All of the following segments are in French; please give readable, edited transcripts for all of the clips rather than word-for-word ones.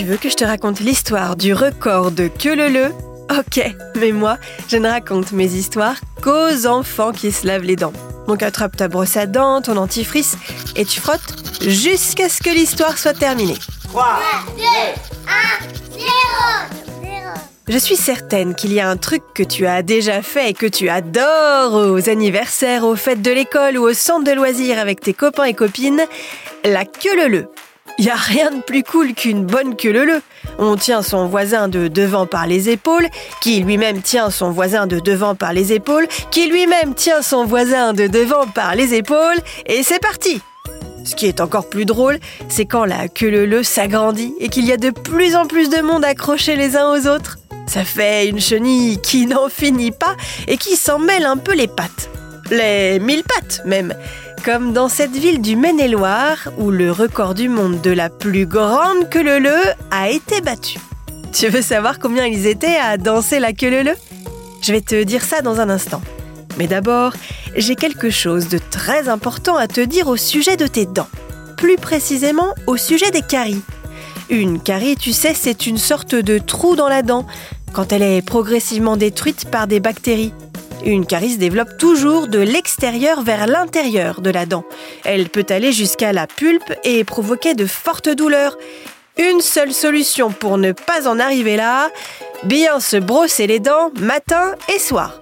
veux que je te raconte l'histoire du record de queue-leu-leu ? Ok, mais moi, je ne raconte mes histoires qu'aux enfants qui se lavent les dents. Donc attrape ta brosse à dents, ton dentifrice, et tu frottes jusqu'à ce que l'histoire soit terminée. 3, 2, 1, 0. Je suis certaine qu'il y a un truc que tu as déjà fait et que tu adores aux anniversaires, aux fêtes de l'école ou au centre de loisirs avec tes copains et copines, la queue-leu-leu. Il n'y a rien de plus cool qu'une bonne queue-leu-leu. On tient son voisin de devant par les épaules, qui lui-même tient son voisin de devant par les épaules, qui lui-même tient son voisin de devant par les épaules, et c'est parti! Ce qui est encore plus drôle, c'est quand la queue-leu-leu s'agrandit et qu'il y a de plus en plus de monde accroché les uns aux autres. Ça fait une chenille qui n'en finit pas et qui s'en mêle un peu les pattes. Les 1000 pattes même. Comme dans cette ville du Maine-et-Loire où le record du monde de la plus grande queue-leu-leu a été battu. Tu veux savoir combien ils étaient à danser la queue-leu-leu ? Je vais te dire ça dans un instant. Mais d'abord, j'ai quelque chose de très important à te dire au sujet de tes dents. Plus précisément, au sujet des caries. Une carie, tu sais, c'est une sorte de trou dans la dent quand elle est progressivement détruite par des bactéries. Une carie se développe toujours de l'extérieur vers l'intérieur de la dent. Elle peut aller jusqu'à la pulpe et provoquer de fortes douleurs. Une seule solution pour ne pas en arriver là, bien se brosser les dents matin et soir.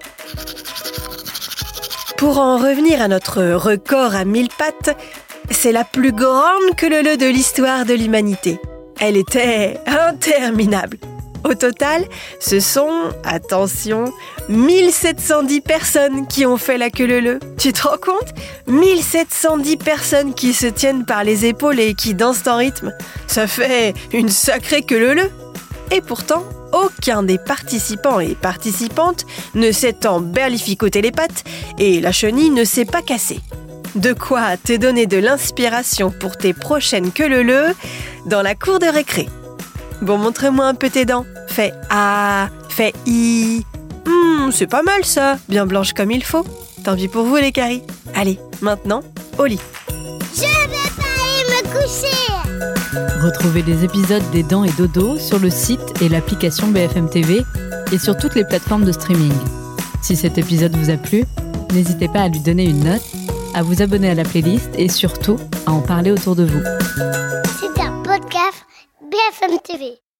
Pour en revenir à notre record à 1000 pattes, c'est la plus grande queue-leu-leu de l'histoire de l'humanité. Elle était interminable. Au total, ce sont, attention, 1710 personnes qui ont fait la queue-leu-leu. Tu te rends compte ? 1710 personnes qui se tiennent par les épaules et qui dansent en rythme. Ça fait une sacrée queue-leu-leu. Et pourtant, aucun des participants et participantes ne s'est emberlificoté les pattes et la chenille ne s'est pas cassée. De quoi te donner de l'inspiration pour tes prochaines queue-leu-leu dans la cour de récré. Bon, montre-moi un peu tes dents. Fais A, fais I. C'est pas mal ça, bien blanche comme il faut. Tant pis pour vous les caries. Allez, maintenant, au lit. Je vais pas aller me coucher. Retrouvez les épisodes des Dents et Dodo sur le site et l'application BFM TV et sur toutes les plateformes de streaming. Si cet épisode vous a plu, n'hésitez pas à lui donner une note, à vous abonner à la playlist et surtout à en parler autour de vous. C'est un podcast BFM TV.